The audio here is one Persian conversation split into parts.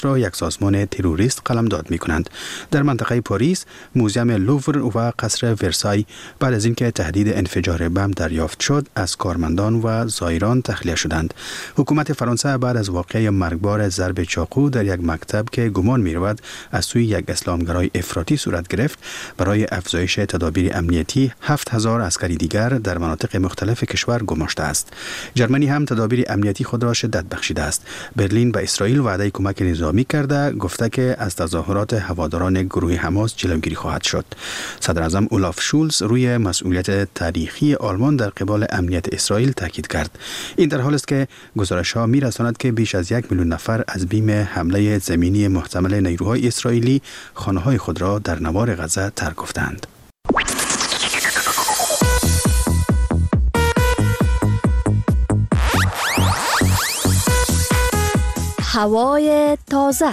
را یک سازمان تروریست قلمداد می‌کنند. در منطقه پاریس، موزیم لوور و قصر ورسای بعد از اینکه تهدید انفجار بم دریافت شد، از کارمندان و زائران تخلیه شدند. حکومت فرانسه بعد از واقعه مرگبار ضرب چاقو در یک مکتب که گمان می‌رود از سوی یک اسلامگرای افراطی صورت گرفت، برای افزایش تدابیر امنیتی 7000 عسکری دیگر در مناطق مختلف کشور گماشته است. جرمنی هم تدابیر امنیتی خود را شدت بخشیده است. برلین به اسرائیل وعده کمک نظامی کرده، گفته که از تظاهرات هواداران گروه حماس جلوگیری خواهد شد. صدر اعظم اولاف شولز روی مسئولیت تاریخی آلمان در قبال امنیت اسرائیل تاکید کرد. این در حالی است که گزارش‌ها می‌رساند که بیش از 1 میلیون نفر از بیم حمله زمینی محتمل نیروهای اسرائیلی خانه‌های خود را در نوار غزه ترک گفتند. هوای تازه.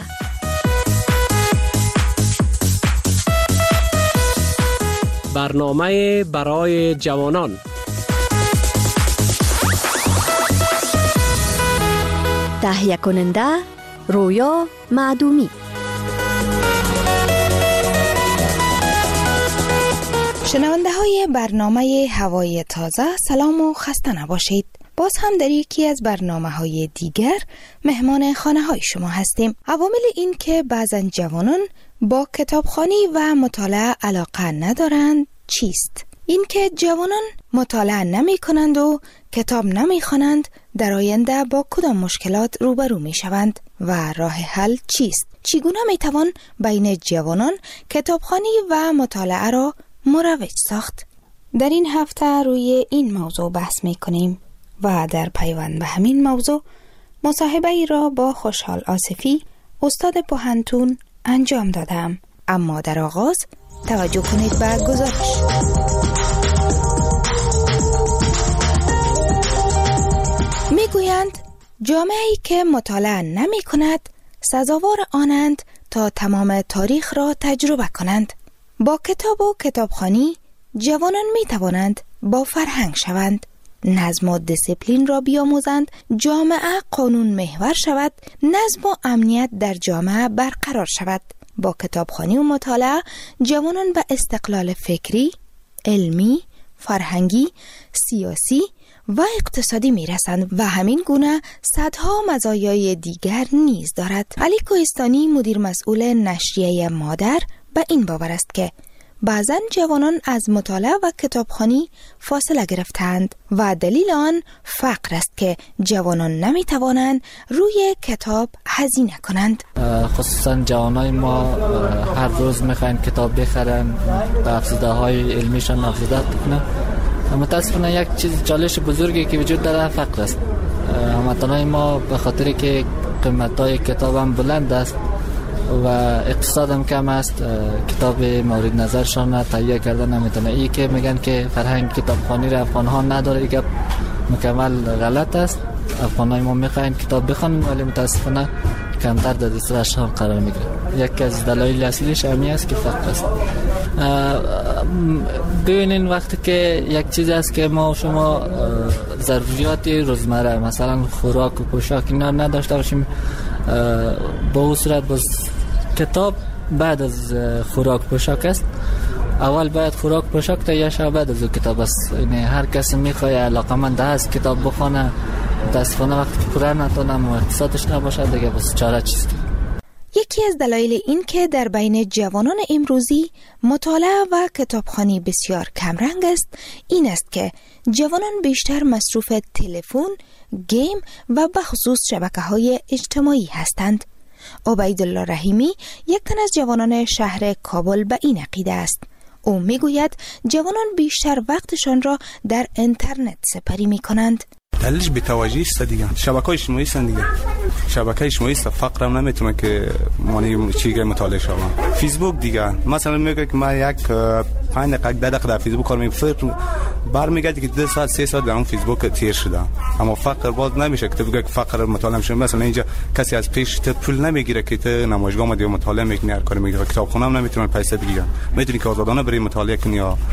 برنامه برای جوانان. تهیه کننده رویا معدومی. شنونده های برنامه هوای تازه، سلام و خسته نباشید. باز هم در یکی از برنامه‌های دیگر مهمان خانه‌های شما هستیم. عوامل این که بعضن جوانان با کتابخوانی و مطالعه علاقه ندارند چیست؟ این که جوانان مطالعه نمی کنند و کتاب نمی خوانند در آینده با کدام مشکلات روبرو می شوند و راه حل چیست؟ چگونه می توان بین جوانان کتابخوانی و مطالعه را مروج ساخت؟ در این هفته روی این موضوع بحث می کنیم و در پیوند به همین موضوع مصاحبه ای را با خوشحال آصفی استاد پوهنتون انجام دادم. اما در آغاز توجه کنید به گزارش. میگویند جامعه‌ای که مطالعه نمی کند سزاوار آنند تا تمام تاریخ را تجربه کنند. با کتاب و کتابخوانی جوانان می توانند با فرهنگ شوند، نظم و دیسیپلین را بیاموزند، جامعه قانون محور شود، نظم و امنیت در جامعه برقرار شود. با کتابخوانی و مطالعه جوانان به استقلال فکری، علمی، فرهنگی، سیاسی و اقتصادی میرسند و همین گونه صدها مزایای دیگر نیز دارد. علی کوهستانی مدیر مسئول نشریه مادر به این باور است که بعضن جوانان از مطالعه و کتابخوانی فاصله گرفتند و دلیل آن فقر است که جوانان نمی توانند روی کتاب هزینه کنند. خصوصا جوانای ما هر روز میخواین کتاب بخرن، به افزوده های علمیشان افزوده کنن. متاسفانه یک چیز چالش بزرگی که وجود داره فقر است. هموطنان ما به خاطر که قیمت‌های کتاب هم بلند است و اقتصاد هم کم است، کتاب مورد نظرشان تهیه کرده نمیتونه. این که میگن که فرهنگ کتابخوانی را افغان‌ها نداره، این مکمل غلط است. افغانای ما میخواین کتاب بخونن ولی متاسفانه کمتر در دسترسشان قرار میگیره. یکی از دلایل اصلیش همین است که فقر است. ببینین وقتی که یک چیز است که ما و شما ضروریات روزمره مثلا خوراک و پوشاک اینا نداشته باشیم، با اون صورت باز کتاب بعد از خوراک پوشاک است. اول باید خوراک پوشاک تهیه شود، بعد از کتاب است. یعنی هر کسی میخواد علاقمند است کتاب بخونه، متاسفانه وقتی که پوره نتونه و اقتصادش نباشه دیگه بس چاره چیست. یکی از دلایل این که در بین جوانان امروزی مطالعه و کتابخوانی بسیار کمرنگ است این است که جوانان بیشتر مصروف تلفن، گیم و بخصوص شبکه‌های اجتماعی هستند. عبیدالله رحیمی یک تن از جوانان شهر کابل به این عقیده است. او میگوید جوانان بیشتر وقتشان را در اینترنت سپری می کنند. دلیلش بی‌توجهی است دیگه. شبکه‌های اجتماعی است دیگه. شبکه اجتماعی است، فقر هم نمیتونه که معنی چیزی مطالعه شوم. فیسبوک دیگه مثلا میگه که ما یک 5 دقیقه 10 دقیقه در فیسبوک کار می‌کنم، برمیگردی که 2 ساعت 3 ساعت در اون فیسبوک تیر شده. اما فقر باز نمیشه که تو بگی که فقر مطالعه میشه. مثلا اینجا کسی از پیش تو پول نمیگیره که تو نمایشگاه اومدی مطالعه میکنی، هر کاری میگیره. کتابخونه هم نمیتونه پیسه بگیره. میتونی که آزادانه بری مطالعه کنی یا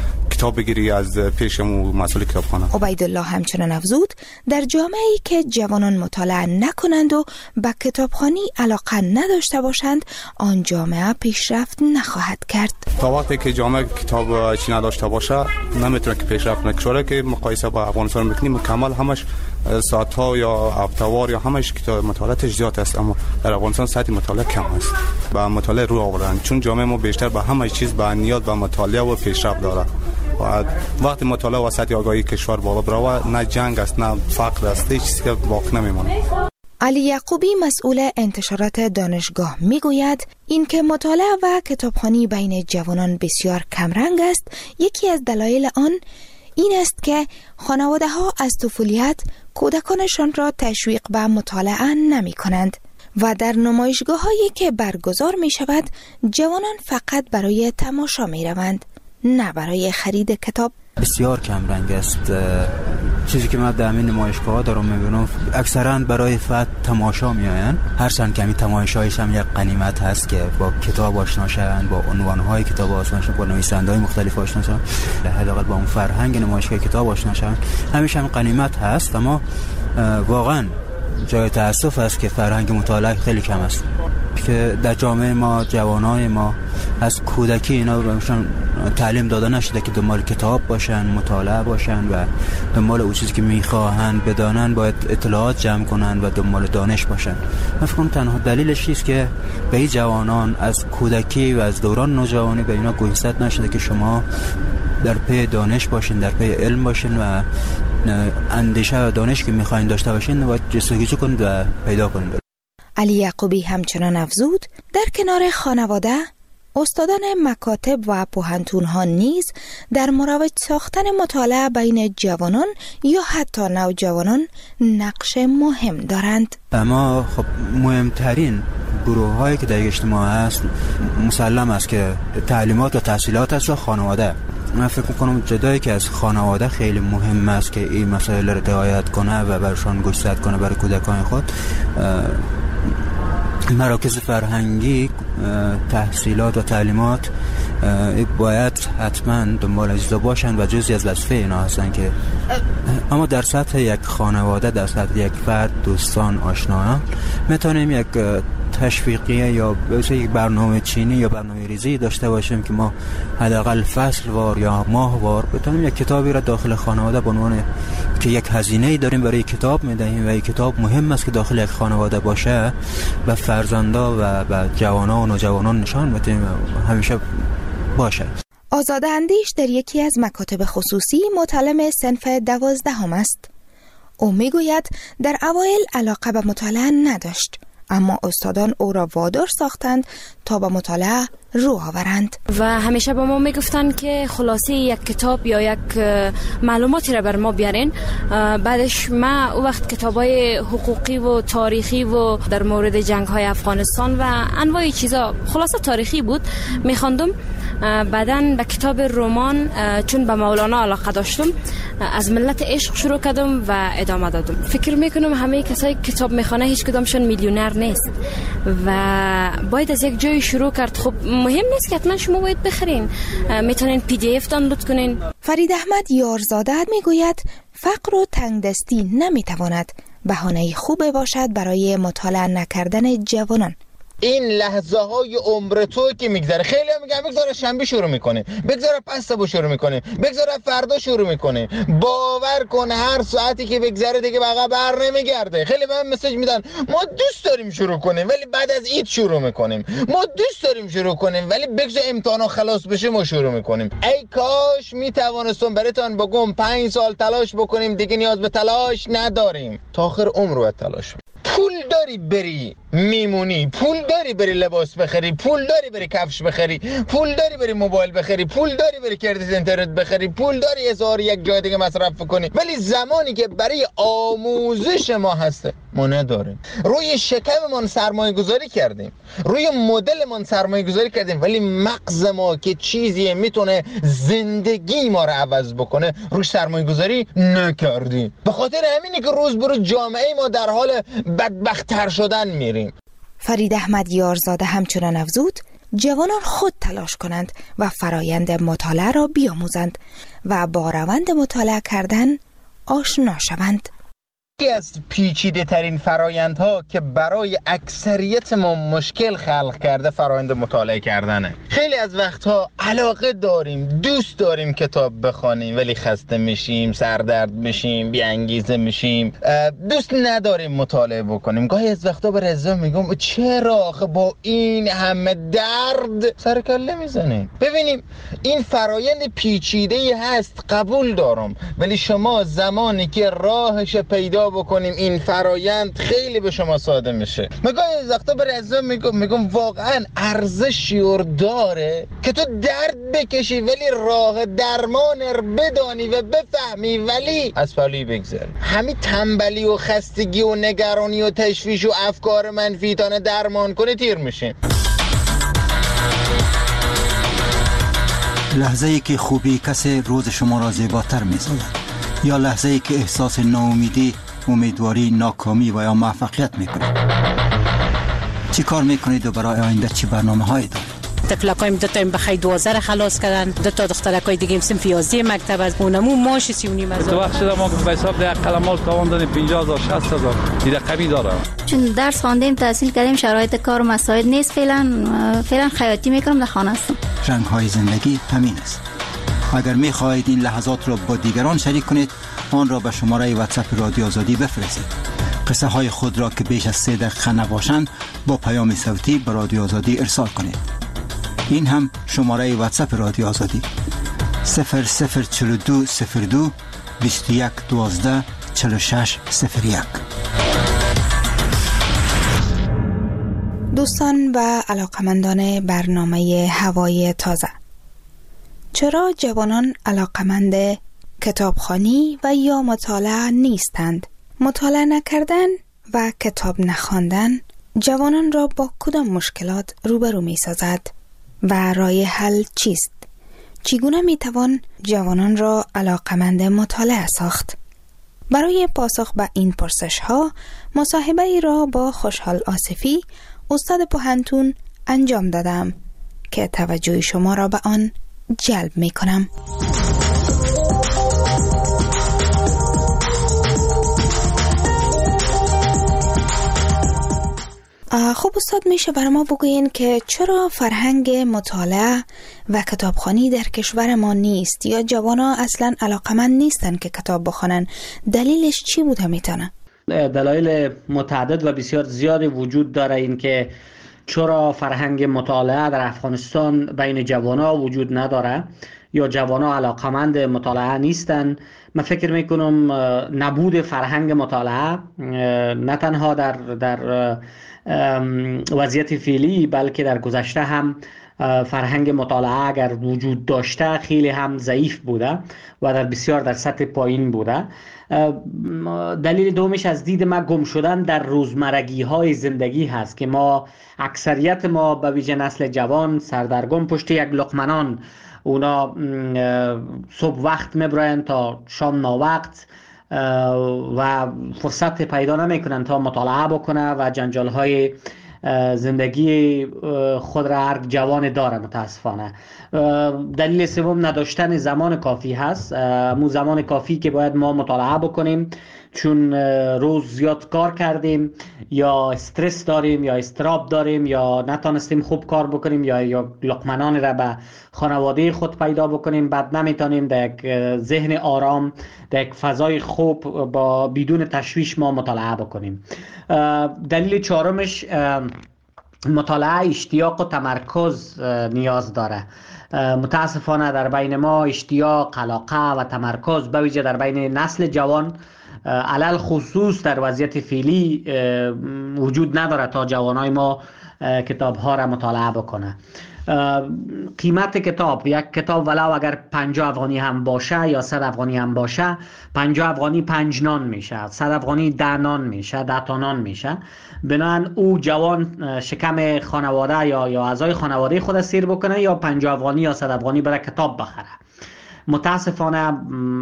کتاب بگیری از پیشمو مسئول کتابخانه. عبیدالله همچنان افزود در جامعه‌ای که جوانان مطالعه نکنند و به کتابخوانی علاقه نداشته باشند آن جامعه پیشرفت نخواهد کرد. تا وقتی که جامعه کتاب چی نداشته باشه نمیتونه که پیشرفت نکنه. که مقایسه با افغانستان میکنیم کامل همش ساعت‌ها یا هفته‌وار یا همش کتاب مطالعه زیاد است، اما در افغانستان سطح مطالعه کم است. با مطالعه رو آوردن چون جامعه ما بیشتر به همه چیز با نیاز به مطالعه و پیشرفت داره. و وقتی مطالعه و سطح آگاهی کشور بالا بره نه جنگ است نه فقر است، هیچ چیزی که باقی نمیمونه. علی یعقوبی مسئول انتشارات دانشگاه میگوید اینکه مطالعه و کتابخوانی بین جوانان بسیار کمرنگ است. یکی از دلایل آن این است که خانواده ها از طفولیت کودکانشان را تشویق به مطالعه نمی کنند و در نمایشگاه هایی که برگزار می شود جوانان فقط برای تماشا می روند نه برای خرید کتاب. بسیار کم رنگ است. چیزی که من در این نمایشگاه دارم میبینم اکثرا برای فقط تماشا میآیند، هرچند که همین تماشایش هم یک غنیمت هست که با کتاب آشنا شوند، با عنوانهای کتاب آشنا شوند، با نویسنده‌های مختلف آشنا شوند، حداقل با اون فرهنگ نمایشگاه کتاب آشنا شوند. همیشه هم غنیمت هست، اما واقعا جای تأسف است که فرهنگ مطالعه خیلی کم است. که در جامعه ما جوانای ما از کودکی اینا بهشون تعلیم داده نشده که دنبال کتاب باشن، مطالعه باشن و دنبال اون چیزی که میخواهن بدانن باید اطلاعات جمع کنن و دنبال دانش باشن. من فکر کنم تنها دلیلش است که به این جوانان از کودکی و از دوران نوجوانی به اینا گوشزد نشده که شما در پی دانش باشین، در پی علم باشین و اندیشه و دانش که میخواین داشته باشین باید جستجو کنید و پیدا کنید. علی یعقوبی همچنان افزود در کنار خانواده استادان مکاتب و پوهنتون‌ها نیز در مروج ساختن مطالعه بین جوانان یا حتی نوجوانان نقش مهم دارند. اما خب مهمترین گروه هایی که در اجتماع هست مسلم است که تعلیمات و تحصیلات است و خانواده. من فکر میکنم جدایی که از خانواده خیلی مهم است که این مسائل را رعایت کنه و برشان گوشزد کنه برای کودکان خود. مراکز فرهنگی تحصیلات و تعلیمات باید حتما دنبال اجزا باشن و جزئی از وظیفه اینا هستن که اما در سطح یک خانواده، در سطح یک فرد، دوستان، آشنایان میتونیم یک تشویقیه یا یک برنامه چینی یا برنامه ریزی داشته باشیم که ما حداقل فصل وار یا ماه وار بتونیم یک کتابی را داخل خانواده به عنوان که یک هزینه‌ای داریم برای کتاب میدهیم و این کتاب مهم است که داخل یک خانواده باشه و فرزندا و به جوانان و نوجوانان نشان بدیم همیشه باشه. آزاده اندیش در یکی از مکاتب خصوصی متعلم صنف 12 است. او میگوید در اوایل علاقه به مطالعه نداشت، اما استادان او را وادار ساختند تا به مطالعه رو آورند و همیشه به ما میگفتن که خلاصه یک کتاب یا یک معلوماتی را بر ما بیارین. بعدش ما او وقت کتابای حقوقی و تاریخی و در مورد جنگ‌های افغانستان و انواع چیزا خلاصه تاریخی بود میخواندم. بعدن به کتاب رمان چون به مولانا علاقه داشتم از ملت عشق شروع کردم و ادامه دادم. فکر میکنم همه کسایی کتاب میخونه هیچ کدامشون میلیونر نیست و باید از یک جای شروع کرد. خب مهم نیست که حتما شما باید بخرین، میتونین PDF دانلود کنین. فرید احمد یارزاده میگوید فقر و تنگدستی نمیتواند بهانه خوبی باشد برای مطالعه نکردن جوانان. این لحظه های عمر تو که میگذره، خیلی هم میگن بگذاره شنبه شروع میکنه، بگذاره پس صبح شروع میکنه، بگذاره فردا شروع میکنه. باور کن هر ساعتی که بگذره دیگه بقا بر نمیگرده. خیلی به من مسیج میدن ما دوست داریم شروع کنیم ولی بعد از عید شروع میکنیم، ما دوست داریم شروع کنیم ولی بگذار امتحانا خلاص بشه ما شروع میکنیم. ای کاش میتوانستم براتون بگم 5 سال تلاش بکنیم دیگه نیاز به تلاش نداریم، تا آخر عمر باید تلاش. پول داری بری میمونی، پول داری بری لباس بخری، پول داری بری کفش بخری، پول داری بری موبایل بخری، پول داری بری کردیت اینترنت بخری، پول داری هزار یک جای دیگه مصرف کنی، ولی زمانی که برای آموزش ما هسته ما نداریم. روی شکممون سرمایه گذاری کردیم، روی مدلمون سرمایه گذاری کردیم، ولی مغز ما که چیزی میتونه زندگی ما رو عوض بکنه روش سرمایه گذاری نکردیم. به خاطر همینه که روز به روز جامعه ما در حال بدبخت‌تر شدن میریم. فرید احمد یارزاده همچنان افزود جوانان خود تلاش کنند و فرایند مطالعه را بیاموزند و با روند مطالعه کردن آشنا شوند. یکی از پیچیده ترین فرایندها که برای اکثریت ما مشکل خلق کرده فرایند مطالعه کردنه. خیلی از وقتها علاقه داریم، دوست داریم کتاب بخونیم، ولی خسته میشیم، سردرد میشیم، بی انگیزه میشیم، دوست نداریم مطالعه بکنیم. گاهی از وقتا به رضا میگم چرا آخه با این همه درد سر کله میزنیم؟ ببینیم این فرایند پیچیده‌ای هست، قبول دارم، ولی شما زمانی که راهش پیدا بکنیم این فرایند خیلی به شما ساده میشه. مگه از وقتا به رضا میگم واقعا ارزشی داره که تو درد بکشی ولی راه درمان بدانی و بفهمی ولی از پالی بگذاری. همین تنبلی و خستگی و نگرانی و تشویش و افکار منفی تانه درمان کنه تیر میشیم. لحظه ای که خوبی کسی روز شما را زیباتر می‌سازد یا لحظه ای که احساس ناامیدی، امیدواری، ناکامی و یا موفقیت میکنید. چی کار میکنید و برای آینده چی برنامه‌هایی دارید؟ تفلکایم دو تا بخای 12 خلاص کردن، دو تا دخترکای دیگه صنف 11 مکتب از اونمو ماش 39 هزار. تو وقت شده ما به حساب ده قلمال تاوان دادیم 50000 60000 دیگه کمی داره. چون درس خواندیم، تحصیل کردیم، شرایط کار و مساعد نیست، فعلا خیاطی میکنم، در خانه هستم. رنگ‌های زندگی همین است. اگر می‌خواهید این لحظات را با دیگران شریک کنید، آن را به شماره واتساپ رادیو آزادی بفرستید. قصه های خود را که بیش از 3 دقیقه نباشند با پیام صوتی به رادیو آزادی ارسال کنید. این هم شماره واتساپ رادیو آزادی 004202 21 12 46 01. دوستان و علاقمندان برنامه هوای تازه، چرا جوانان علاقمند کتابخوانی و یا مطالعه نیستند؟ مطالعه نکردن و کتاب نخواندن جوانان را با کدام مشکلات روبرو می سازد و راه حل چیست؟ چگونه می توان جوانان را علاقمند مطالعه ساخت؟ برای پاسخ به این پرسش ها مصاحبه ای را با خوشحال آصفی استاد پوهنتون انجام دادم که توجه شما را به آن جلب می کنم. خب استاد، میشه برای ما بگوین که چرا فرهنگ مطالعه و کتابخوانی در کشور ما نیست یا جوانا اصلا علاقمند نیستن که کتاب بخونن؟ دلیلش چی بوده میتونه؟ دلایل متعدد و بسیار زیادی وجود داره این که چرا فرهنگ مطالعه در افغانستان بین جوانا وجود نداره یا جوانا علاقمند مطالعه نیستن. من فکر میکنم نبود فرهنگ مطالعه نه تنها در وضعیت فعلی بلکه در گذشته هم فرهنگ مطالعه اگر وجود داشته خیلی هم ضعیف بوده و در بسیار در سطح پایین بوده. دلیل دومش از دید ما گم شدن در روزمرگی های زندگی هست که ما اکثریت ما به ویژه نسل جوان سردرگم پشت یک لقمه، اونا صبح وقت میبرن تا شام ناوقت و فرصت پیدا نمیکنن تا مطالعه بکنه و جنجال های زندگی خود را هر جوان داره متاسفانه. دلیل سوم نداشتن زمان کافی هست، مو زمان کافی که باید ما مطالعه بکنیم، چون روز زیاد کار کردیم یا استرس داریم یا استراب داریم یا نتانستیم خوب کار بکنیم یا لقمنان را به خانواده خود پیدا بکنیم، بعد نمیتونیم در یک ذهن آرام در یک فضای خوب با بدون تشویش ما مطالعه بکنیم. دلیل چهارمش مطالعه اشتیاق و تمرکز نیاز داره. متاسفانه در بین ما اشتیاق، علاقه و تمرکز به ویژه در بین نسل جوان علل خصوص در وضعیت فعلی وجود نداره تا جوانای ما کتاب ها را مطالعه بکنه. قیمت کتاب، یک کتاب ولو اگر 50 افغانی هم باشه یا 100 افغانی هم باشه، 50 افغانی 5 نان میشه، 100 افغانی 10 نان میشه، 10 تا نان میشه. بنابراین او جوان شکم خانواده یا اعضای خانواده خود سیر بکنه یا 50 افغانی یا 100 افغانی برای کتاب بخره. متاسفانه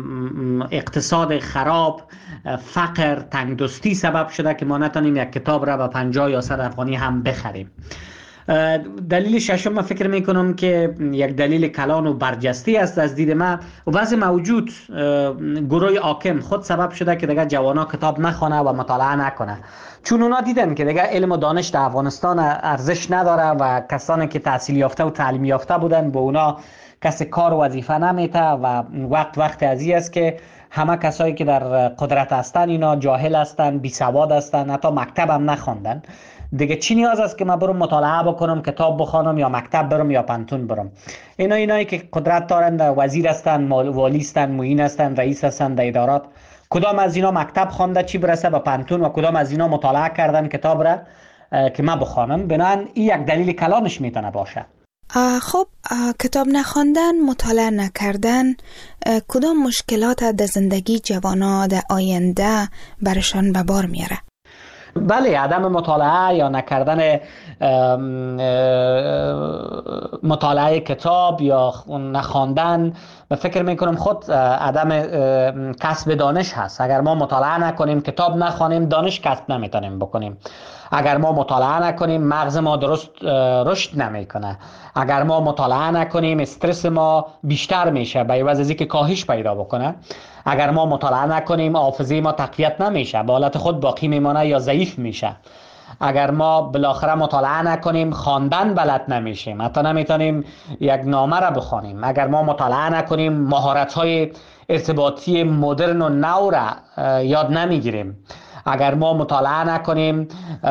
اقتصاد خراب، فقر، تنگدستی سبب شده که ما نتونیم یک کتاب را به 50 یا 100 افغانی هم بخریم. دلیل ششم من فکر میکنم که یک دلیل کلان و برجسته است از دید من. وضع موجود گروه حاکم خود سبب شده که دیگه جوانا کتاب نخونه و مطالعه نکنه، چون اونا دیدن که دیگه علم و دانش در افغانستان ارزش نداره و کسانی که تحصیل یافته و تعلیم یافته بودن به اونا کسی کار و وظیفه نمیته و وقت ازی است که همه کسایی که در قدرت هستن اینا جاهل هستن، بی سواد هستن، حتی مکتب هم نخوندن. دیگه چی نیاز است که من برم مطالعه بکنم، کتاب بخونم یا مکتب برم یا پانتون برم؟ اینایی که قدرت دارند، وزیر هستن، والی هستن، معین هستن، رئیس هستن در ادارات، کدام از اینا مکتب خوانده چی برسه به پانتون و کدام از اینا مطالعه کردن کتاب را که من بخوانم؟ بنابراین این یک دلیل کلانش میتونه باشه. خب کتاب نخواندن، مطالعه نکردن کدام مشکلات در زندگی جوانا در آینده برشان به بار میاره؟ بله، عدم مطالعه یا نکردن مطالعه کتاب یا نخواندن، من فکر میکنم خود عدم کسب دانش هست. اگر ما مطالعه نکنیم، کتاب نخوانیم، دانش کسب نمیتونیم بکنیم. اگر ما مطالعه نکنیم، مغز ما درست رشد نمیکنه. اگر ما مطالعه نکنیم، استرس ما بیشتر میشه به عوض از اینکه کاهش پیدا بکنه. اگر ما مطالعه نکنیم، حافظه ما تقویت نمیشه، به حالت خود باقی میمانه یا ضعیف میشه. اگر ما بالاخره مطالعه نکنیم، خواندن بلد نمیشیم، حتی نمیتونیم یک نامه را بخوانیم. اگر ما مطالعه نکنیم، مهارت‌های ارتباطی مدرن و نو را یاد نمیگیریم. اگر ما مطالعه نکنیم،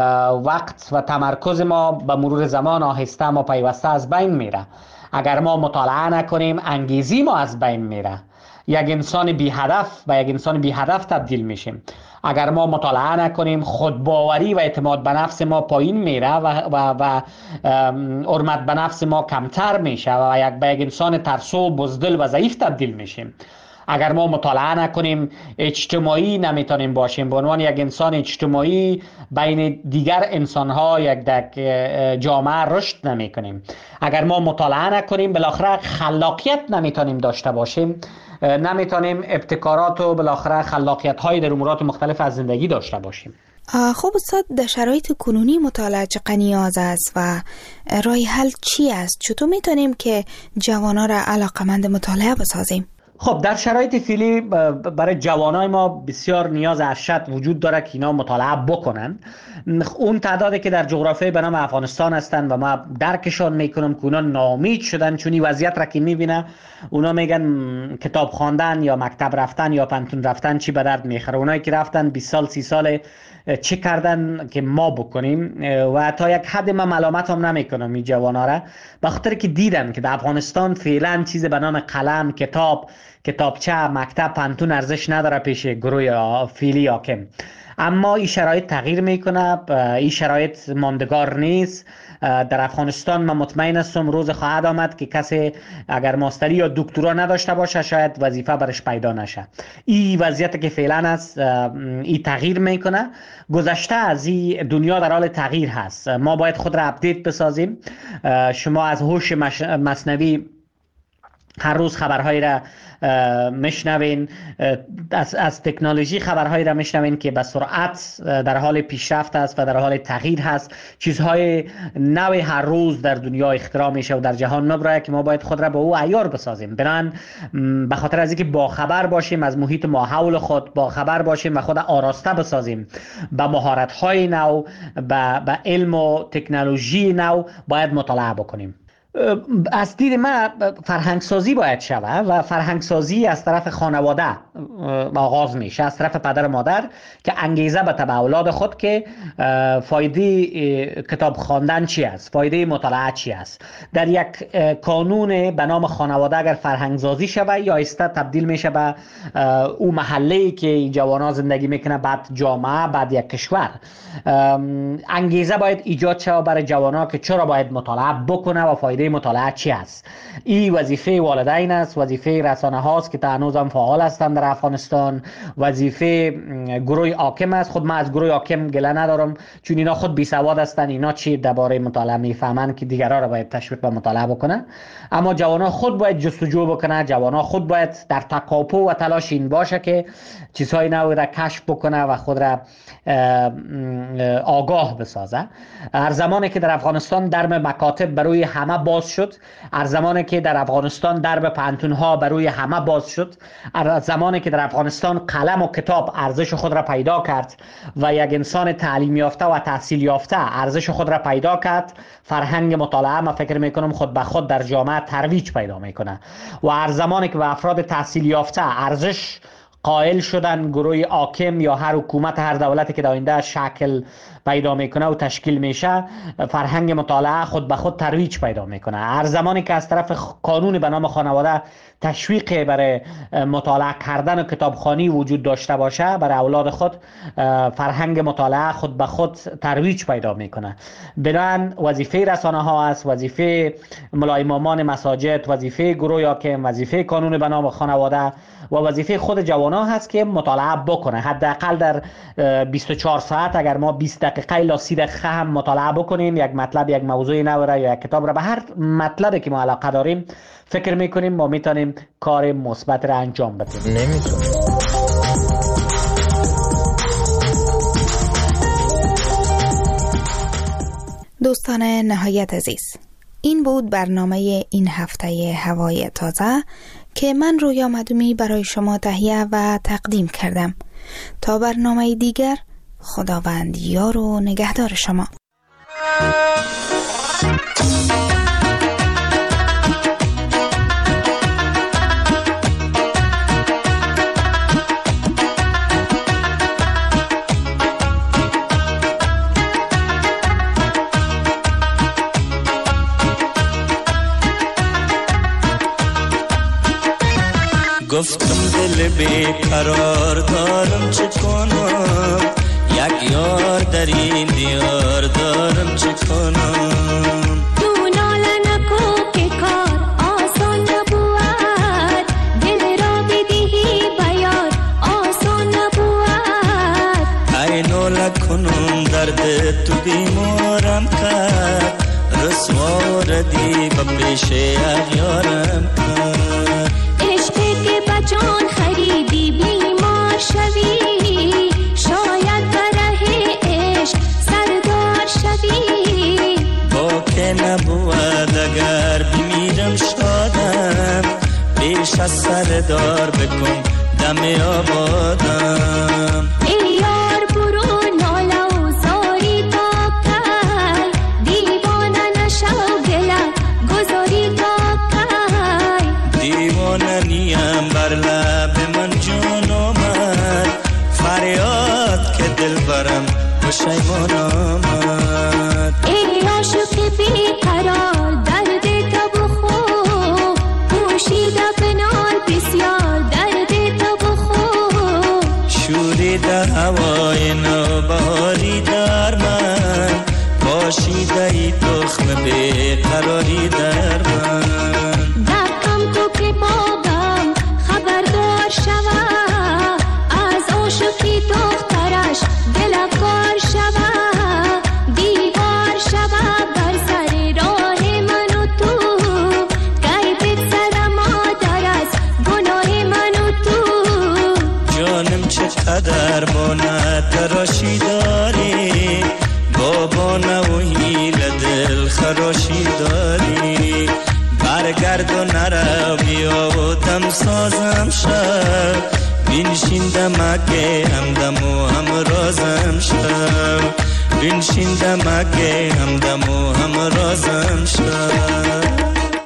وقت و تمرکز ما به مرور زمان آهسته و پیوسته از بین میره. اگر ما مطالعه نکنیم، انگیزی ما از بین میره. یک انسان بی هدف و یک انسان بی هدف تبدیل میشیم. اگر ما مطالعه نکنیم، خودباوری و اعتماد به نفس ما پایین میره و حرمت به نفس ما کمتر میشه و به یک انسان ترسو، بزدل و ضعیف تبدیل میشیم. اگر ما مطالعه نکنیم، اجتماعی نمیتونیم باشیم. به عنوان یک انسان اجتماعی بین دیگر انسانها یک جامعه رشد نمیکنیم. اگر ما مطالعه نکنیم، بالاخره خلاقیت نمیتونیم داشته باشیم، نمیتونیم ابتکارات و بالاخره خلاقیت های در امورات مختلف از زندگی داشته باشیم. خب استاد، در شرایط کنونی مطالعه چقدر نیاز است و راه حل چی است؟ چطور میتونیم که جوانا را علاقمند مطالعه بسازیم؟ خب در شرایط فعلی برای جوانای ما بسیار نیاز ارشد وجود داره که اینا مطالعه بکنن. اون تعدادی که در جغرافیای به نام افغانستان هستن و ما درکشان میکنم که اونا ناامید شدن، چون این وضعیت را که میبینه اونا میگن کتاب خواندن یا مکتب رفتن یا پانتون رفتن چی به درد میخوره. اونایی که رفتن 20 سال 30 سال چه کردن که ما بکنیم؟ و تا یک حد من ملامت هم نمیکنم این جوانا را، به خاطر که دیدن که در افغانستان فعلا چیز به نام قلم، کتابچه، مکتب، پانتون ارزش نداره پیش گروه فعلی حاکم. اما این شرایط تغییر میکنه، این شرایط ماندگار نیست. در افغانستان من مطمئن هستم روز خواهد آمد که کسی اگر ماستری یا دکترا نداشته باشه شاید وظیفه برش پیدا نشه. این وضعیت که فعلا است، این تغییر میکنه. گذشته از این دنیا در حال تغییر هست. ما باید خود را اپدیت بسازیم. شما از هوش مصنوعی هر روز خبرهایی را میشنوین، از تکنولوژی خبرهایی را میشنوین که به سرعت در حال پیشرفت است و در حال تغییر هست. چیزهای نوی هر روز در دنیا اختراع میشه و در جهان میبره که ما باید خود را به او عیار بسازیم. بنابراین به خاطر از اینکه با خبر باشیم از محیط ما حول خود، با خبر باشیم و خود آراسته بسازیم به مهارت‌های نو، به علم و تکنولوژی نو، باید مطالعه بکنیم. از دید من فرهنگسازی باید شود و فرهنگسازی از طرف خانواده آغاز میشه، از طرف پدر و مادر که انگیزه به تبع اولاد خود که فایده کتاب خواندن چی است، فایده مطالعه چی است. در یک کانون به نام خانواده اگر فرهنگسازی شود یا آهسته تبدیل میشه به او محله‌ای که جوانان زندگی میکنه، بعد جامعه، بعد یک کشور. انگیزه باید ایجاد شود برای جوانان که چرا باید مطالعه بکنه و فایده فایده مطالعه چی است. این وظیفه والدین است، وظیفه رسانه هاست که تا هنوز هم فعال هستند در افغانستان، وظیفه گروه حاکم است. خود من از گروه حاکم گله ندارم چون اینا خود بی سواد هستند، اینا چی درباره مطالعه میفهمند که دیگران را باید تشویق به مطالعه بکنه. اما جوانان خود باید جستجو بکنه، جوانان خود باید در تکاپو و تلاش این باشه که چیزهای نوی را کشف بکنه و خود را آگاه بسازه. هر زمانی که در افغانستان درب مکاتب بروی همه باز شد، هر زمانی که در افغانستان درب پانتون‌ها بروی همه باز شد، هر زمانی که در افغانستان قلم و کتاب ارزش خود را پیدا کرد و یک انسان تعلیم یافته و تحصیل یافته ارزش خود را پیدا کرد، فرهنگ مطالعه ما فکر میکنم خود به خود در جامعه ترویج پیدا میکنه. و هر زمانی که به افراد تحصیل یافته ارزش قائل شدن، گروه حاکم یا هر حکومت هر دولتی که در آینده شکل پیدا میکنه و تشکیل میشه، فرهنگ مطالعه خود به خود ترویج پیدا میکنه. هر زمانی که از طرف قانون به نام خانواده تشویق برای مطالعه کردن و کتابخوانی وجود داشته باشه برای اولاد خود، فرهنگ مطالعه خود به خود ترویج پیدا میکنه. بنابراین وظیفه رسانه ها است، وظیفه ملا امامان مساجد، وظیفه گروه حاکم، وظیفه قانون به نام خانواده و وظیفه خود جوانان هست که مطالعه بکنه. حداقل در 24 ساعت اگر ما 20 دقیقه الی 30 دقیقه هم مطالعه بکنیم، یک مطلب، یک موضوع نو را یا یک کتاب را، به هر مطلبی که ما علاقه داریم فکر میکنیم ما میتونیم کار مثبت را انجام بدیم. نمیتونیم. دوستان نهایت عزیز، این بود برنامه این هفته هوای تازه که من رویا مدومی برای شما تهیه و تقدیم کردم. تا برنامه دیگر، خداوند یار و نگهدار شما. گفتم دل بیقرار دارم چه کنم، یک یار در این دیار دارم چه کنم. تو ناله نکو که کار آسان نبود، دل را بدهی بیار آسان نبود. ای ناله کنم درد تو بیمارم کرد، رسوا ردی به پیش اغیارم کرد. جان خریدی بیمار شوی، شاید بره عشق سردار شوی. با که نبود اگر بمیرم شادم، پیش از سردار بکن دم آبادم. ای یار برو ناله و زاری تا کی، دیوانه نشو گله گذاری تا کی. دیوانه نیم بر لب من جون آمد، فریاد که دل برم پشیمان آمد. ای عاشق بیقرار درد تو بخور، پوشیده بنال بسیار درد تو بخور. شوریده هوای نوبهاری در من، پاشیده ای تخم بیقراری در من. دقم تو که بابم خبردار شوه، از عاشقی دخترش دلکار شوه. دیوار شوه بر سر راه من و تو، غیبت سر مادر از گناه من و تو. جانم چقدر با تراشی داری، بابا نو هیل دل خراشی داری. برگرد و نرو بیا و دم سازم شد، بینشین دمکه همدم و همرازم شد. بینشین دمکه همدم و همرازم شد.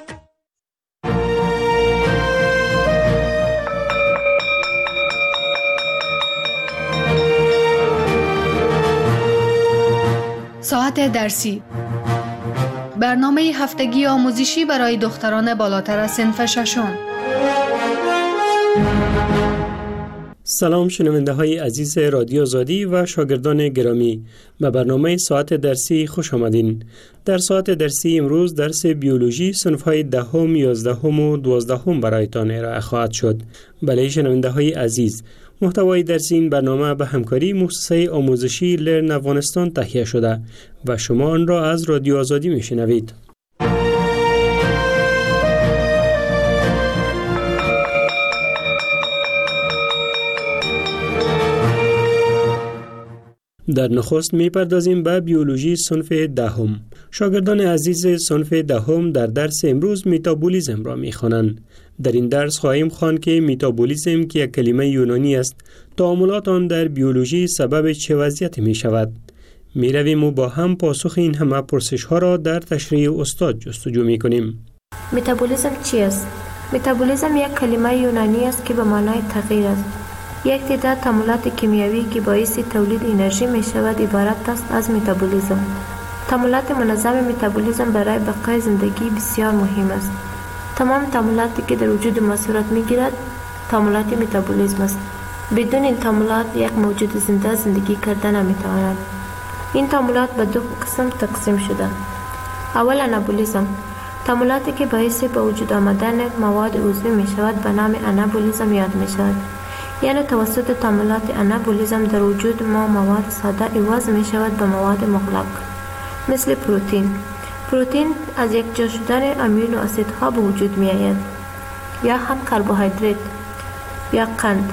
ساعت درسی، برنامه هفتگی آموزشی برای دختران بالاتر از صنف ششم. سلام شنونده های عزیز رادیو آزادی و شاگردان گرامی، به برنامه ساعت درسی خوش آمدین. در ساعت درسی امروز درس بیولوژی صنف های 10، 11 و 12 برایتان ارائه خواهد شد. بله شنونده های عزیز، محتوای درسی این برنامه به همکاری مؤسسه آموزشی لرن افغانستان تهیه شده و شما آن را از رادیو آزادی میشنوید. در نخست می‌پردازیم به بیولوژی صنف 10. شاگردان عزیز صنف 10 در درس امروز متابولیسم را می‌خوانند. در این درس خواهیم خواند که متابولیسم که یک کلمه یونانی است، تعاملات آن در بیولوژی سبب چه وضعیتی می‌شود. می‌رویم و با هم پاسخ این همه پرسش‌ها را در تشریح استاد جستجو می‌کنیم. متابولیسم چی است؟ متابولیسم یک کلمه یونانی است که به معنای تغییر است. یک تعداد تعاملات کیمیایی که باعث تولید انرژی می شود عبارت است از متابولیسم. تعاملات منظم متابولیسم برای بقای زندگی بسیار مهم است. تمام تعاملاتی که در وجود ما صورت می گیرد تعاملات متابولیسم است. بدون این تعاملات یک موجود زنده زندگی کردن نمی تواند. این تعاملات به دو قسم تقسیم شده. اول انابولیسم، تعاملاتی که باعث به وجود آمدن مواد عضوی می شود به نام انابولیسم یاد می شود. یعنی توسط تعاملات انابولیسم در وجود ما مواد ساده عوض می شود به مواد مغلق، مثل پروتین از یک جا شدن امینو اسیدها به وجود می آید، یا هم کربوهیدرات یا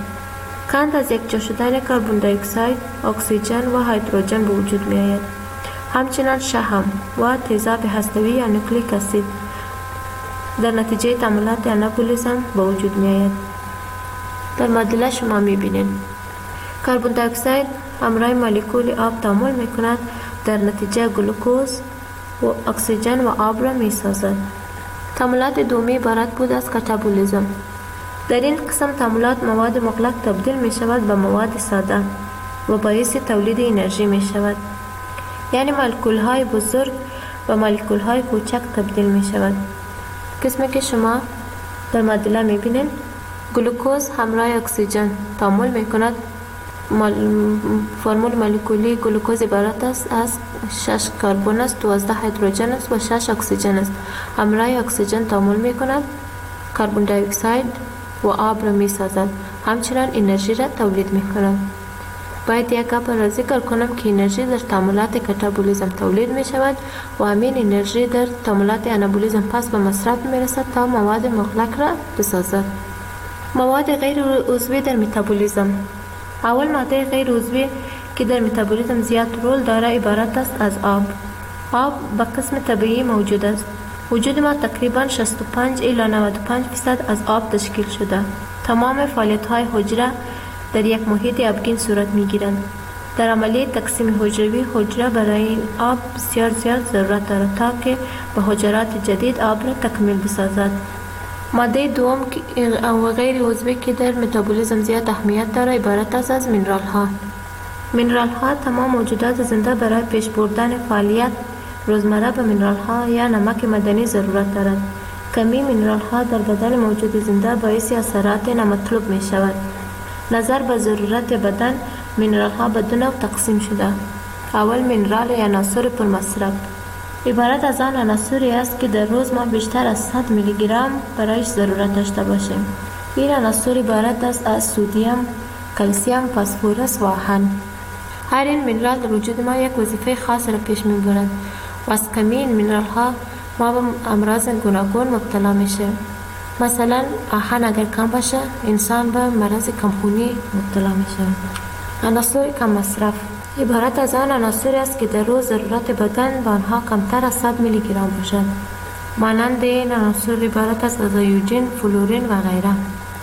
قند از یک جا شدن کربن دی اکساید، اکسیژن و هیدروژن به وجود می آید. همچنین شحم و تیزاب هسته‌ای یا نوکلیک اسید در نتیجه تعاملات انابولیسم به وجود می آید. در معادله شما می‌بینید کربن دی اکساید همراه مولکول آب تعامل می‌کند، در نتیجه گلوکوز و اکسیژن و آب را می‌سازد. تعاملات دومی عبارت بود از کاتابولیسم. در این قسم تعاملات مواد مغلق تبدیل می‌شود به مواد ساده و باعث تولید انرژی می‌شود. یعنی مولکول‌های بزرگ و مولکول‌های کوچک تبدیل می‌شود. قسمی که شما در معادله می‌بینید گلوکوز همراه اکسیژن تعامل می‌کند. فرمول مولکولی گلوکوز عبارت است از 6 کربن است، 12 هیدروژن است و 6 اکسیژن است. همراه اکسیژن تعامل می‌کند، کربن دی اکساید و آب را می‌سازد. همچنین انرژی را تولید می‌کند. باید یک گپ را ذکر کنم که انرژی در تعاملات کاتابولیسم تولید می‌شود و همین انرژی در تعاملات انابولیسم پس به مصرف می‌رسد تا مواد مغلق را بسازد. مواد غیر عضوی در متابولیسم. اول ماده غیر عضوی که در متابولیسم زیاد رول دارد عبارت است از آب. آب به قسم طبیعی موجود است. وجود ما تقریبا 65 الی 95% از آب تشکیل شده. تمام فعالیت‌های حجره در یک محیط آبگین صورت می‌گیرند. در عملیه تقسیم حجروی حجره برای این آب بسیار زیاد ضرورت دارد تا که به حجرات جدید آب را تکمیل بسازد. ماده دوم و غیر عضوی که در متابولیسم زیاد اهمیت دارد عبارت است از مینرال‌ها. مینرال‌ها تمام موجودات زنده برای پیش بردن فعالیت روزمره به مینرال‌ها یا نمک معدنی ضرورت دارد. کمی مینرال‌ها در بدن موجود زنده باعث اثرات نامطلوب می شود. نظر به ضرورت بدن، مینرال‌ها به دو نوع تقسیم شده. اول مینرال یا عناصر پرمصرف عبارت از آن عناصری است که در روز ما بیشتر از 100 میلی گرم برایش ضرورت داشته باشیم. این عناصر عبارت است از سدیم، کلسیم، فسفرس و آهن. هر این مینرال در وجود ما یک وظیفه خاص را پیش می‌برد و از کمی این مینرال‌ها ما به امراض گوناگون مبتلا میشه. مثلا آهن اگر کم باشه انسان به مرض کمخونی مبتلا میشه. عناصر کم مصرف عبارت از آن عناصری است که در روز ضرورت بدن به آنها کمتر از 100 میلی گرم باشد. مانند این عناصر عبارت است از آیوژن، فلورین و غیره.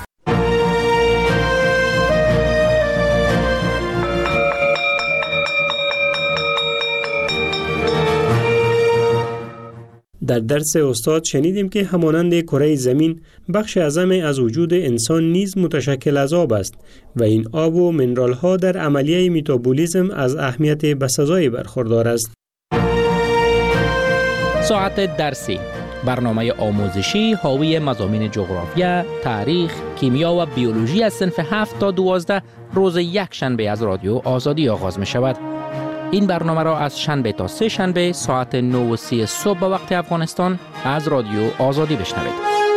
در درس استاد شنیدیم که همانند کره زمین بخش اعظم از وجود انسان نیز متشکل از آب است و این آب و منرال ها در عملیه متابولیسم از اهمیت بسزایی برخوردار است. ساعت درسی برنامه آموزشی حاوی مضامین جغرافیا، تاریخ، کیمیا و بیولوژی از صنف 7 تا 12 روز یک شنبه از رادیو آزادی آغاز می شود. این برنامه را از شنبه تا سه شنبه ساعت 9:30 صبح به وقت افغانستان از رادیو آزادی بشنوید.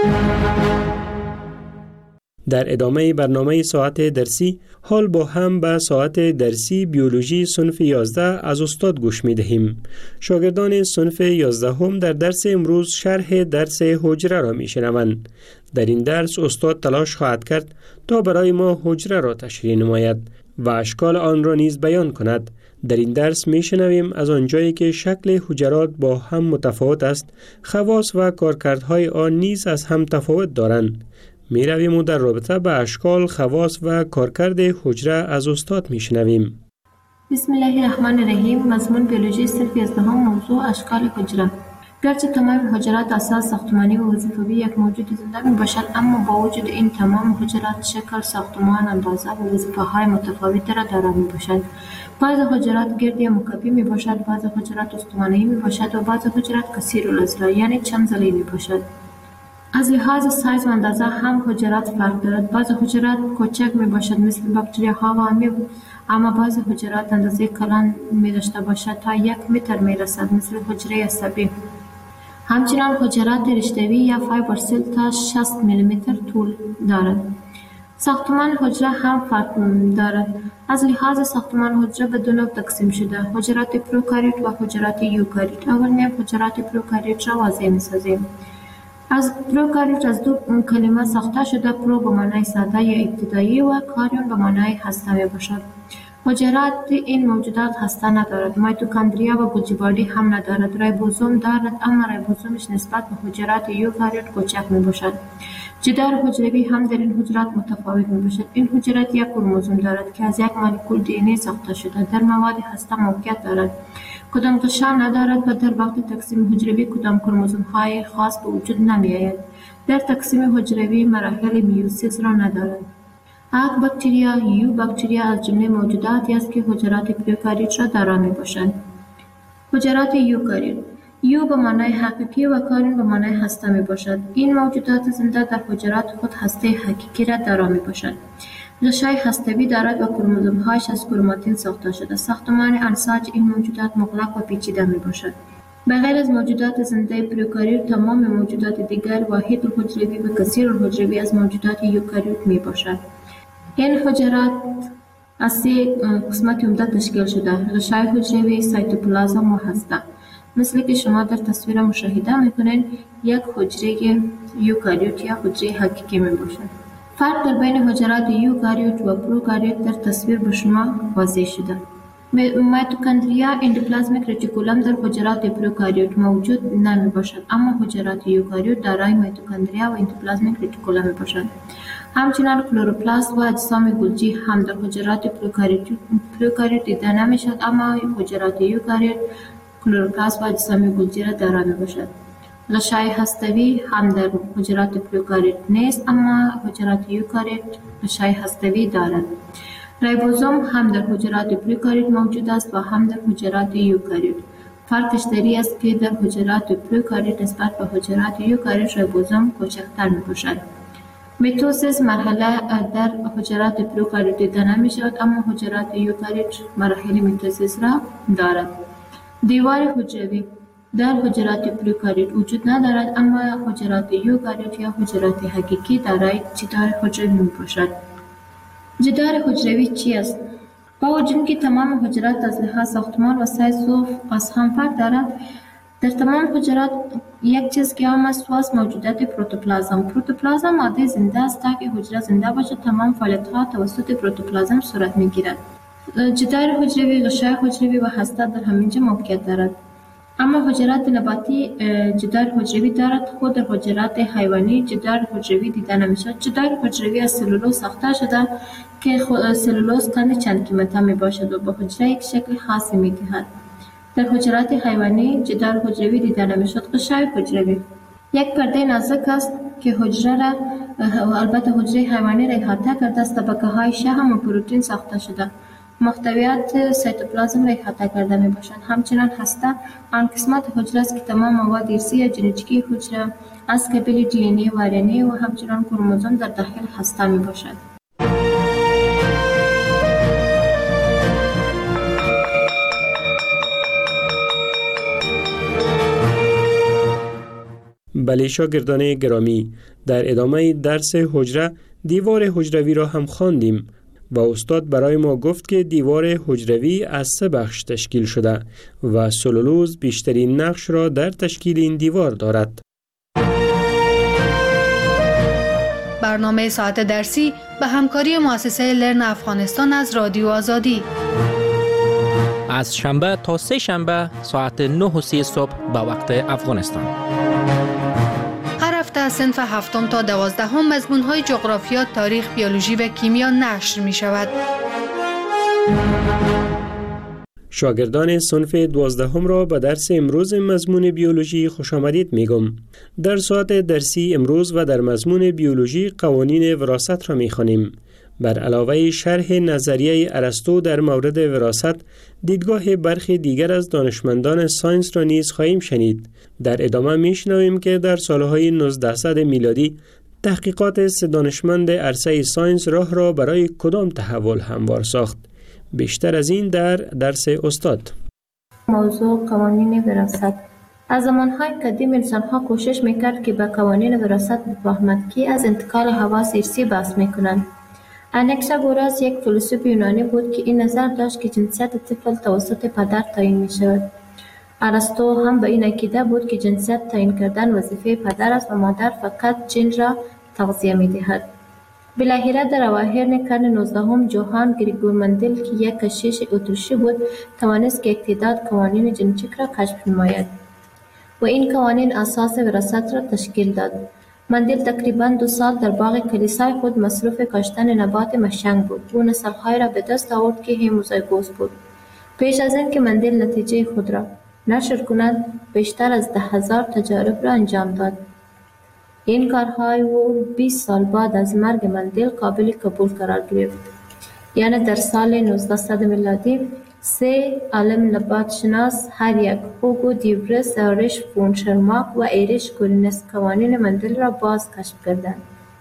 در ادامه برنامه ساعت درسی حال با هم به ساعت درسی بیولوژی صنف 11 از استاد گوش می دهیم. شاگردان صنف 11 هم در درس امروز شرح درس حجره را می شنوند. در این درس استاد تلاش خواهد کرد تا برای ما حجره را تشریح نماید و اشکال آن را نیز بیان کند. در این درس می شنویم از آنجایی که شکل حجرات با هم متفاوت است، خواص و کارکردهای آن نیز از هم تفاوت دارند. می رویم و در رابطه به اشکال، خواص و کارکرد حجره از استاد می شنویم. بسم الله الرحمن الرحیم. مضمون بیولوژی صنف 11 موضوع اشکال حجره. گرچه تمام حجرات اساس ساختمانی و وظیفوی یک موجود زنده می باشد، اما با وجود این تمام حجرات شکل، ساختمان، اندازه و وظیفه‌های متفاوتی را دارا می باشند. بعض حجرات گرد یا مکعبی می باشد، بعض حجرات استوانه‌ای می باشد و بعض حجرات کثیر الاضلاع یعنی چند ضلعی می باشد. از لحاظ سایز و اندازه هم حجرات فرق دارد. بعض حجرات کوچک می باشد مثل باکتریاها و امیب، اما بعض حجرات اندازه کلان می داشته باشد تا 1 متر می رسد مثل حجره عصبی. همچنان حجرات رشته‌ای یا فایبر سل تا 60 میلیمتر طول دارد. ساختمان حجره هم فرق دارد. از لحاظ ساختمان حجره به دو نوع تقسیم شده: حجرات پروکاریوت و حجرات یوکاریوت. اول میم حجرات پروکاریوت را واضح می سازیم. از پروکاریوت از دو کلمه ساخته شده: پرو به معنای ساده یا ابتدایی و کاریون به معنای هسته می باشد. حجرات این موجودات هسته ندارد. میتوکندریا و گوجی باڈی هم ندارد. ریبوزوم دارد، اما ریبوزومش نسبت به حجرات یوکاریوت کوچک می باشد. جدار حجروی هم در این حجرات متفاوت می باشد. این حجرات یک کروموزوم دارد که از یک مولکول دی ان ای ساخته شده. در مواد هسته موقعیت دارد. کدام غشا ندارد و در وقت تقسیم حجروی کدام کروموزوم های خاص به وجود نمی آید. در تقسیم حجروی مراحل میوسیس را ندارد. اگ باکتریا یو باکتریا از جمله موجوداتی است که حجرات پروکاریوت را دارا می باشند. حجرات یوکاریوت. یو به معنای حقیقی و کاریون به معنای هسته می باشد. این موجودات زنده در حجرات خود هسته حقیقی را دارا می باشند. غشای هسته‌ای دارد و کروموزوم هایش از کروماتین ساخته شده. ساختمان انساج این موجودات مغلق و پیچیده می باشد. بغیر از موجودات زنده پروکاریوت، تمام موجودات دیگر واحد الحجروی و کثیر الحجروی از موجودات یوکاریوت می باشد. این حجرات از 3 قسمت عمده تشکیل شده: غشای حجروی، سایتوپلازم و هسته. مثل که شما در تصویر مشاهده میکنین، یک حجره یوکاریوت یا حجره حقیقی می باشد. فرق در بین حجرات یوکاریوت و پروکاریوت در تصویر به شما واضح شده. میتوکندریا اندوپلازمیک رتیکولم در حجرات پروکاریوت موجود نمی باشد، اما حجرات یوکاریوت دارای میتوکندریا و اندوپلازمیک رتیکولم می باشد. همچنین کلروپلاست و اجسام گلجی هم در حجرات پروکاریوت دیده نمی شد، اما حجرات یوکاریوت کلروپلاست و اجسام گلجی را دارا می باشد. غشای هسته‌ای هم در حجرات پروکاریوت نیست، اما حجرات یوکاریوت غشای هسته‌ای دارد. ریبوزوم هم در حجرات پروکاریوت موجود است و هم در حجرات یوکاریوت. فرقش در این است که در حجرات پروکاریوت نسبت به حجرات یوکاریوت ریبوزوم کوچکتر می باشد. میتوسیس مرحله در حجرات پروکاریوت دیده نمی شود، اما حجرات یوکاریوت مراحل میتوسیس را دارد. دیوار حجروی در حجرات پروکاریوت وجود ندارد، اما حجرات یوکاریوت یا حجرات حقیقی دارای جدار حجروی می باشد. جدار حجروی چی است؟ با وجود که تمام حجرات از لحاظ ساختمان و سایز و از هم فرق دارد، در تمام حجرات یک چیز که هم است موجودات پروتوپلازم. پروتوپلازم ماده زنده است. تا که حجره زنده باشد تمام فعالیت‌ها توسط پروتوپلازم صورت می‌گیرد. جدار حجروی، غشای حجروی و هسته در همینجا موقعیت دارد. اما حجرات نباتی جدار حجروی دارد. خود در حجرات حیوانی جدار حجروی دیده نمی‌شود. جدار حجروی از سلولوز ساخته شده که سلولوز قند چند قیمته می باشد و به حجره یک شکل خاصی می‌دهد. در حجرات حیوانی جدار حجروی دیده نمی‌شود. غشای حجروی یک پرده نازک است که حجره را و البته حجره حیوانی را احاطه کرده است. طبقه‌های شحم و پروتئین ساخته شده. محتویات سیتوپلازم را احاطه کرده می باشند. همچنین هسته آن قسمت حجره است که تمام مواد ارثی یا ژنتیکی حجره از قبیل دی ان ای و ار ان ای و همچنین کروموزوم در داخل هسته می باشد. بله شاگردان گرامی، در ادامه درس حجره دیوار حجروی را هم خواندیم و استاد برای ما گفت که دیوار حجروی از 3 بخش تشکیل شده و سلولوز بیشترین نقش را در تشکیل این دیوار دارد. برنامه ساعت درسی به همکاری مؤسسه لرن افغانستان از رادیو آزادی از شنبه تا 3 شنبه ساعت 9:30 صبح به وقت افغانستان. هر هفته صنف 7 تا 12 مضمون‌های جغرافیا، تاریخ، بیولوژی و کیمیا نشر می شود. شاگردان صنف 12 را به درس امروز مضمون بیولوژی خوش آمدید میگم. در ساعت درسی امروز و در مضمون بیولوژی قوانین وراثت را میخوانیم. بر علاوه شرح نظریه ارسطو در مورد وراثت، دیدگاه برخی دیگر از دانشمندان ساینس را نیز خواهیم شنید. در ادامه میشنویم که در سالهای 1900 میلادی تحقیقات 3 دانشمند عرصه ساینس راه را برای کدام تحول هموار ساخت. بیشتر از این در درس استاد. موضوع قوانین وراثت. از زمانهای قدیم انسان‌ها کوشش میکرد که به قوانین وراثت بفهمند که از انتقال حواس ارثی بحث میکنند. اناکساگوراس یک فیلسوف یونانی بود که این نظر داشت که جنسیت طفل توسط پدر تعیین میشود. ارسطو هم به این عقیده بود که جنسیت تعیین کردن وظیفه پدر است و مادر فقط جن را تغذیه میدهد. بالاخره در اواخر قرن 19 جوهان گریگور مندل که یک کشیش اتریشی بود توانست که اقتدار قوانین ژنتیک را کشف نماید و این قوانین اساس وراثت را تشکیل داد. مندل تقریباً 2 سال در باغ کلیسای خود مصروف کاشتن نبات مشنگ بود. او نسل‌های را به دست آورد که هموزایگوس بود. پیش از این که مندل نتیجه خود را نشر کند بیشتر از 10,000 تجارب را انجام داد. این کارهای او 20 سال بعد از مرگ مندل قابل قبول قرار گرفت. یعنی در سال 1900 میلادی 3 عالم نبات شناس هر یک هوگو دیورس، آریش فون شرماک و ایریش کورینس قوانین مندل را باز کشف کردند.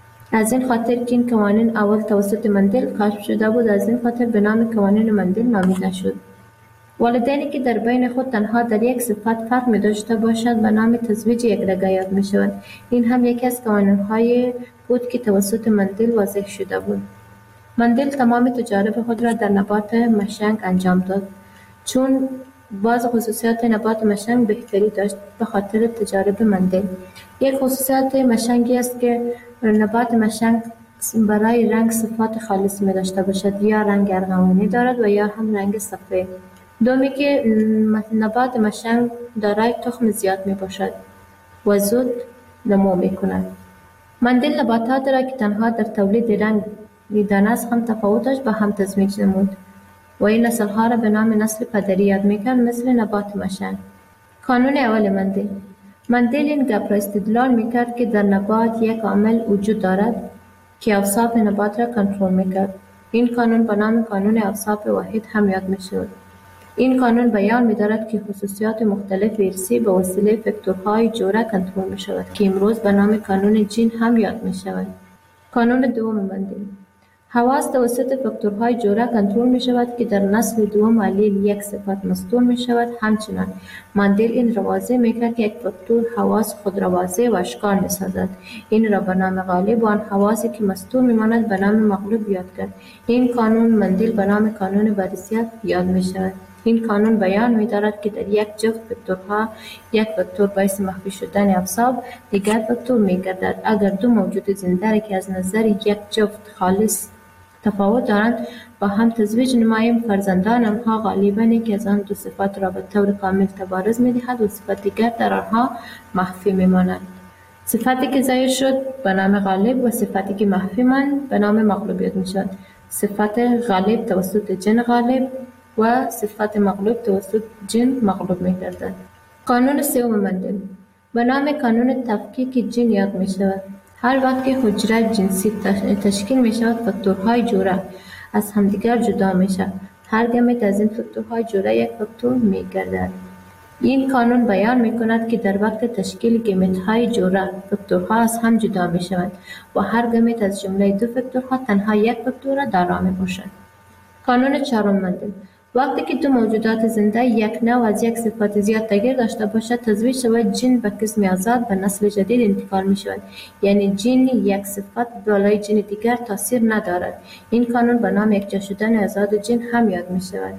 از این خاطر که این قوانین اول توسط مندل کشف شده بود، از این خاطر به نام قوانین مندل نامیده شد. والدینی که در بین خود تنها در یک صفت فرق می داشته باشند به نام تزویج یکدیگر یاد می شوند. این هم یکی از قوانین‌های بود که توسط مندل واضح شده بود. مندل تمام تجارب خود را در نبات مشنگ انجام داد، چون بعض خصوصیات نبات مشنگ بهتری داشت به خاطر تجارب مندل. یک خصوصیت مشنگی است که نبات مشنگ برای رنگ صفات خالص می داشته باشد، یا رنگ ارغوانی دارد و یا هم رنگ سفید. دومی که نبات مشنگ دارای تخم زیاد می باشد و زود نمو می کند. مندل نباتات را که تنها در تولید رنگ دانست هم تفاوتش به هم تزمیج نمود و این نسل‌ها را به نام نسل پدری یاد می‌کرد، مثل نبات مشنگ. قانون اول مندل این گپ را استدلال می‌کرد که در نبات یک عامل وجود دارد که اوصاف نبات را کنترل می‌کرد. این قانون به نام قانون اوصاف واحد هم یاد می‌شود. این قانون بیان می‌دارد که خصوصیات مختلف ارثی به وسیله فاکتورهای جوره کنترل می‌شود که امروز به نام قانون جین هم یاد می‌شود. قانون دوم مندل. حواس توسط فاکتورهای جوره کنترل می شود که در نسل دوم علیل یک صفت مستور می شود. همچنان مندل این را واضح می کرد که یک فاکتور حواس خود را واضح و اشکال می سازد. این را به نام غالب و آن حواسی که مستور می ماند به نام مغلوب یاد کرد. این قانون مندل به نام قانون وراثت یاد می شود. این قانون بیان می دارد که در یک جفت فاکتورها یک فاکتور باعث مخفی شدن اوصاف دیگر فاکتور می گردد. اگر دو موجود زنده که از نظر یک جفت خالص تفاوت دارند با هم تزویج نماییم، فرزندان آنها غالباً که از آن دو صفات را به طور کامل تبارز می دهد و صفت دیگر در آنها مخفی می ماند. صفتی که ظاهر شد به نام غالب و صفتی که مخفی ماند به نام مغلوب می شود. صفت غالب توسط جن غالب و صفت مغلوب توسط جن مغلوب می گردد. قانون سوم مندل به نام قانون تفکیک جن یاد می شود. هر وقت که حجره جنسی تشکیل می شود، فاکتورهای جوره از همدیگر جدا می شود. هر گمت از این فاکتورهای جوره یک فاکتور می گردد. این قانون بیان می کند که در وقت تشکیل گمت های جوره فاکتورها از هم جدا می شوند و هر گمت از جمله دو فاکتورها تنها یک فاکتور دارا می باشد. قانون چهارم مندل: وقتی که دو موجودات زنده یک نوع از یک صفت زیاد تغییر داشته باشد، تزویج شود جین به قسم آزاد به نسل جدید انتقال می شود. یعنی جین یک صفت بالای جین دیگر تاثیر ندارد. این قانون به نام یکجا شدن آزاد جین هم یاد می شود.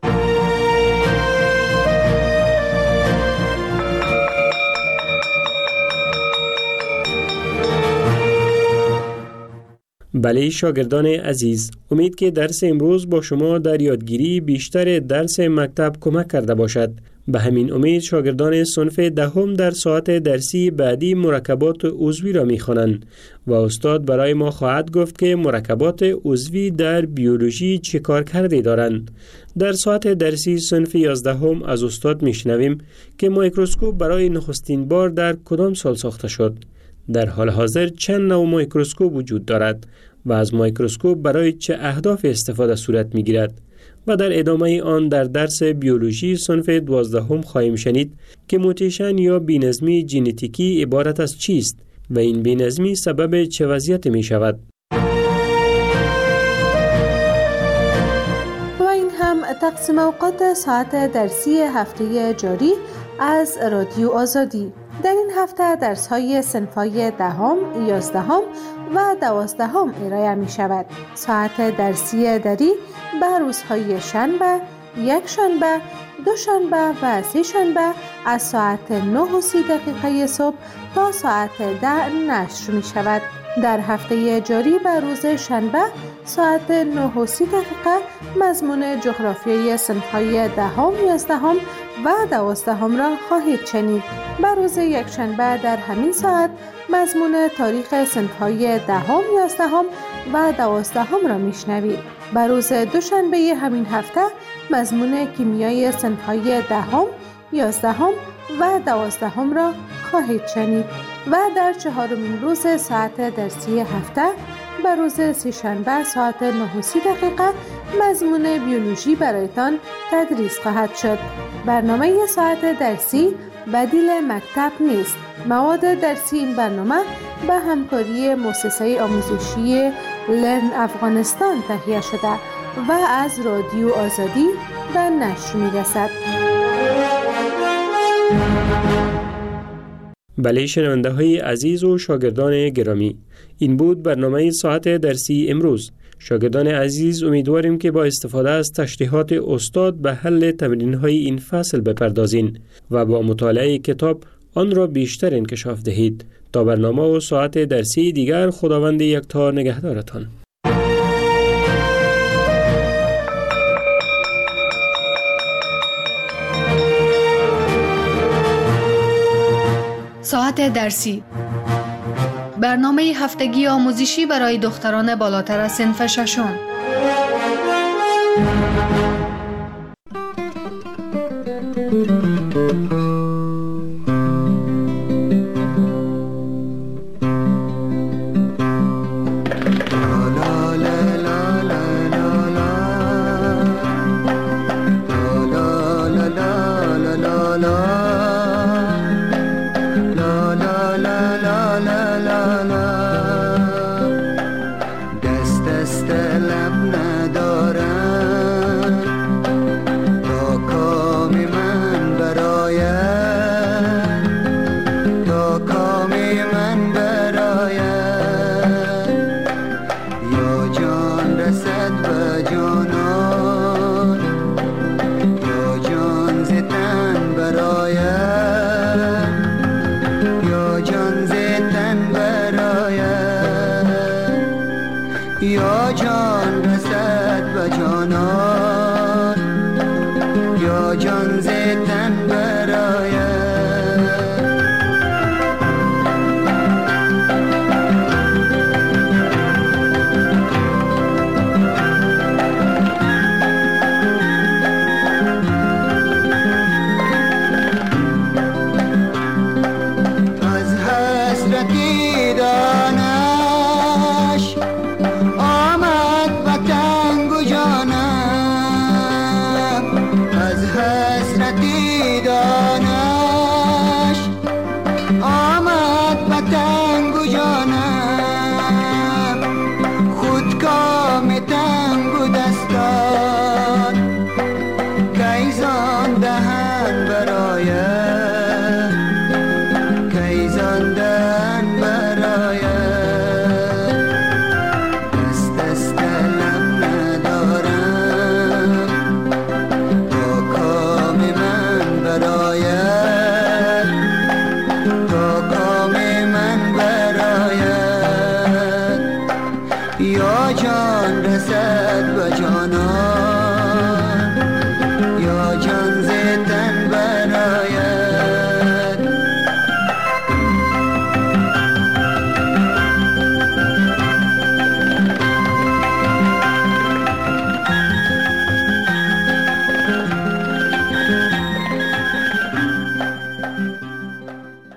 بله شاگردان عزیز، امید که درس امروز با شما در یادگیری بیشتر درس مکتب کمک کرده باشد. به همین امید شاگردان صنف دهم در ساعت درسی بعدی مرکبات عضوی را می‌خوانند و استاد برای ما خواهد گفت که مرکبات عضوی در بیولوژی چه کارکردی دارند. در ساعت درسی صنف 11 از استاد میشنویم که میکروسکوپ برای نخستین بار در کدام سال ساخته شد. در حال حاضر چند نوع میکروسکوپ وجود دارد و از میکروسکوپ برای چه اهداف استفاده صورت میگیرد و در ادامه آن در درس بیولوژی صنف 12 خواهیم شنید که موتیشن یا بی‌نظمی ژنتیکی عبارت از چیست و این بی‌نظمی سبب چه وضعیت می شود. و این هم تقسیم اوقات ساعت درسی هفته جاری از رادیو آزادی. در این هفته درس‌های صنف‌های 10، 11 و 12 ارائه می شود. ساعت درسی دری به روزهای شنبه، یک شنبه، دو شنبه و سه شنبه از ساعت 9:30 صبح تا ساعت 10 نشر می شود. در هفته جاری به روز شنبه ساعت 9:30 مضمون جغرافیای صنف‌های 10، 11 و 12 را خواهید شنید. به روز یک شنبه در همین ساعت مضمون تاریخ صنف‌های 10، 11 و 12 را میشنوید. به روز دوشنبه همین هفته مضمون کیمیای صنف‌های 10، 11 و 12 را خواهید شنید و در چهارمین روز ساعت درسی هفته به روز سه‌شنبه ساعت 9:30 مضمون بیولوژی برایتان تدریس خواهد شد. برنامه ساعت درسی بدیل مکتب نیست. مواد درسی این برنامه به همکاری مؤسسه آموزشی لرن افغانستان تهیه شده و از رادیو آزادی به نشر می‌رسد. بله شنونده های عزیز و شاگردان گرامی، این بود برنامه ساعت درسی امروز. شاگردان عزیز امیدواریم که با استفاده از تشریحات استاد به حل تمرین های این فصل بپردازین و با مطالعه کتاب آن را بیشتر انکشاف دهید. تا برنامه و ساعت درسی دیگر، خداوند یکتا نگهدارتان. ساعت درسی، برنامه هفتگی آموزشی برای دختران بالاتر از صنف ششم.